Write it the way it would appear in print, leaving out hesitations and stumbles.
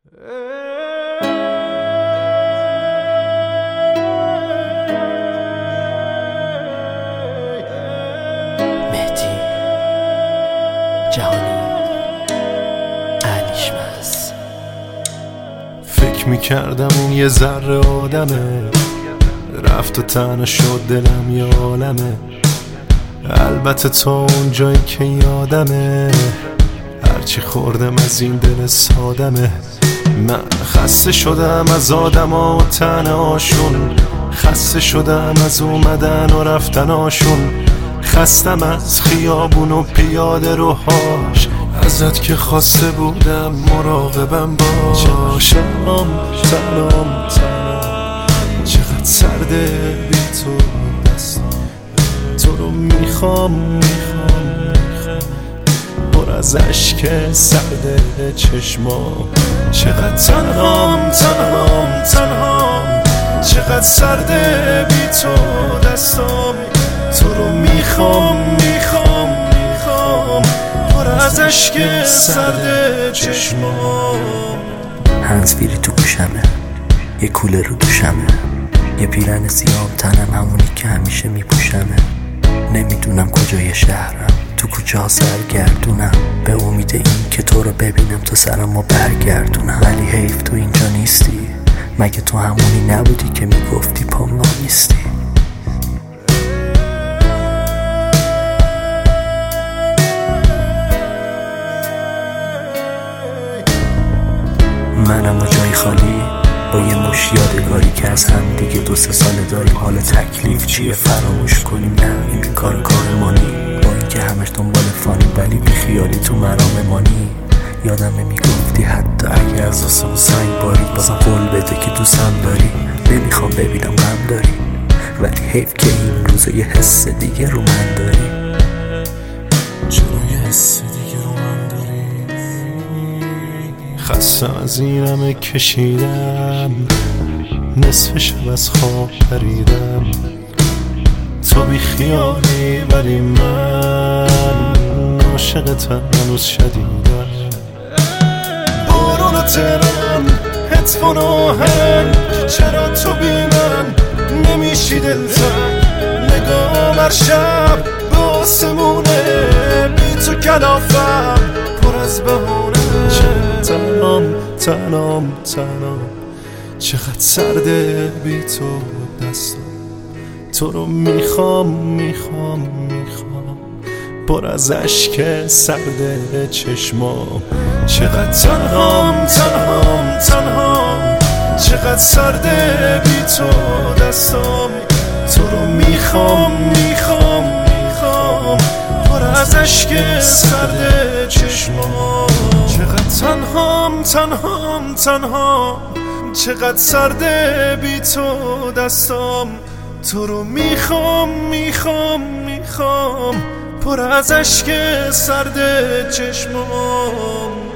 مهدی جهانی علیشمس. فکر میکردم اون یه ذره آدمه، رفت و تنها شد دلم یه عالمه. البته تا اون جایی که یادمه، هرچی خوردم از این دل سادمه. من خسته شدم از آدما و تنهاشون، خسته شدم از اومدن و رفتناشون، خستم از خیابون و پیاده روهاش، ازت که خواسته بودم مراقبم باش. تنام چقدر سرده بی تو دستم، تو رو میخوام پر از عشق سرده چشمام. چقدر تنهام چقدر سرده بی تو دستم، تو رو میخوام پر از عشق سرده چشمام. هنزفیری تو گوشمه، یه کوله رو دوشمه، یه پیرن سیام تنم همونی که همیشه میپوشمه. نمیدونم کجای شهرم، تو کوچه ها سرگردونم، به امید این که تو رو ببینم تو سرمو برگردونم. ولی حیف تو اینجا نیستی، مگه تو همونی نبودی که میگفتی پام نیستی؟ منم و جای خالی با یه مش یادگاری که از هم دیگه 2-3 ساله داریم. حالا تکلیف چیه فراموش کنیم؟ نه این کار مانی، با اینکه همش دنبال فانی ولی بی خیالی تو مرام مانی. یادم میگفتی حتی اگه از آسمون سنگ بارید بازم قول بده که دوستم داری. نمیخوام ببینم غم داری، ولی حیف که این روزا یه حس دیگه رو من داری. چرا یه حس دیگه رو من داری؟ خستم از این همه کشیدم، نصف شب از خواب پریدم. تو بی خیالی ولی من عاشقتم هنوز شدیدم. بارون و ترم هدفون آهنگ، چرا تو بی من نمیشی دلتنگ؟ نگام هر شب به آسمونه، بی تو کلافم پر از بهونه. تنام چقدر سرده بی تو دستم، تو رو میخوام پر از عشق سرده چشمام. چقدر تنهام چقدر سرده بی تو دستم، تو رو میخوام پر از عشق سرده چشمام. چقدر تنهام چقدر سرده بی تو دستم، تو رو میخوام پر از عشق سرده چشمام.